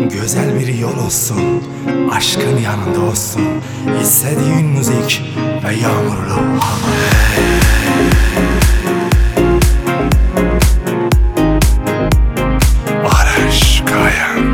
Güzel bir yol olsun, aşkın yanında olsun, istediğin müzik ve yağmurlu hava. Barış Kayan.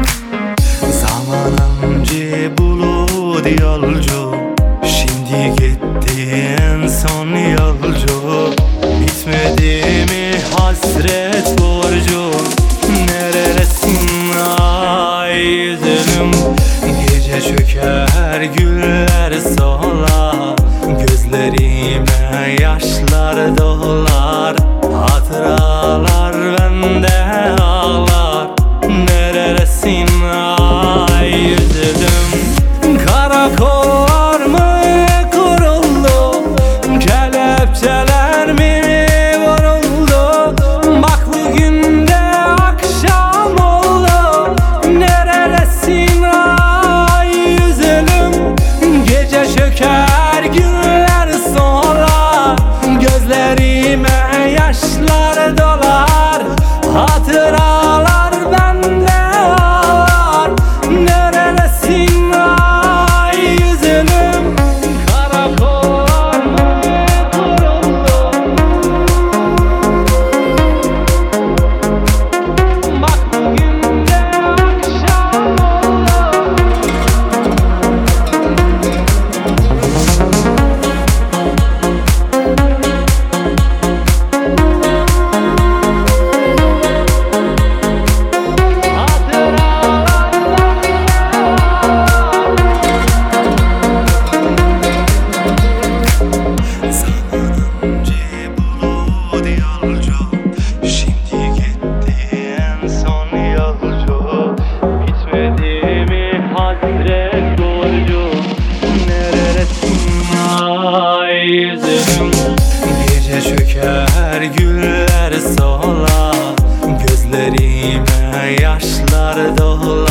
Zamanımcı bulut yolcu, şimdi gittiğin son yolcu. Bitmedi mi hasret borcu? Neredesin ay yüzüm? Gece çöker güller solar, gözlerime yaşlar dolar. Hatıralar bende ağlar. Neredesin ay yüzüm? Karakollar mı kuruldu? Kelepçeler mi vuruldu? Bak bugün de akşam oldu. Neredesin ay yüzüm? Gece çöker güller solar, gözlerime yaşlar dolar. Hatıralar bende ağlar. Neredesin ay yüzüm? Karakollar mı kuruldu? Bak bugün de akşam oldu. Yüzüm, gece çöker güller solar, gözlerime yaşlar dolar.